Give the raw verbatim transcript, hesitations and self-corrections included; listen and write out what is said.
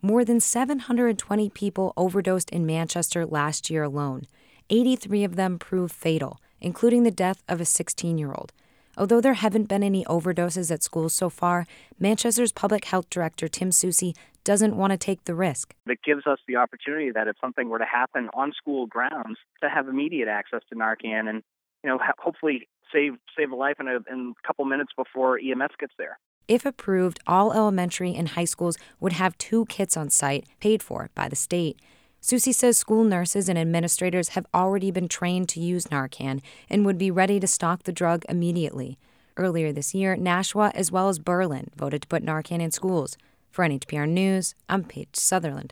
More than seven hundred twenty people overdosed in Manchester last year alone. eighty-three of them proved fatal, including the death of a sixteen-year-old. Although there haven't been any overdoses at schools so far, Manchester's public health director, Tim Soucy, doesn't want to take the risk. It gives us the opportunity that if something were to happen on school grounds, to have immediate access to Narcan and, you know, hopefully save save a life in a, in a couple minutes before E M S gets there. If approved, all elementary and high schools would have two kits on site, paid for by the state. Soucy says school nurses and administrators have already been trained to use Narcan and would be ready to stock the drug immediately. Earlier this year, Nashua as well as Berlin voted to put Narcan in schools. For N H P R News, I'm Paige Sutherland.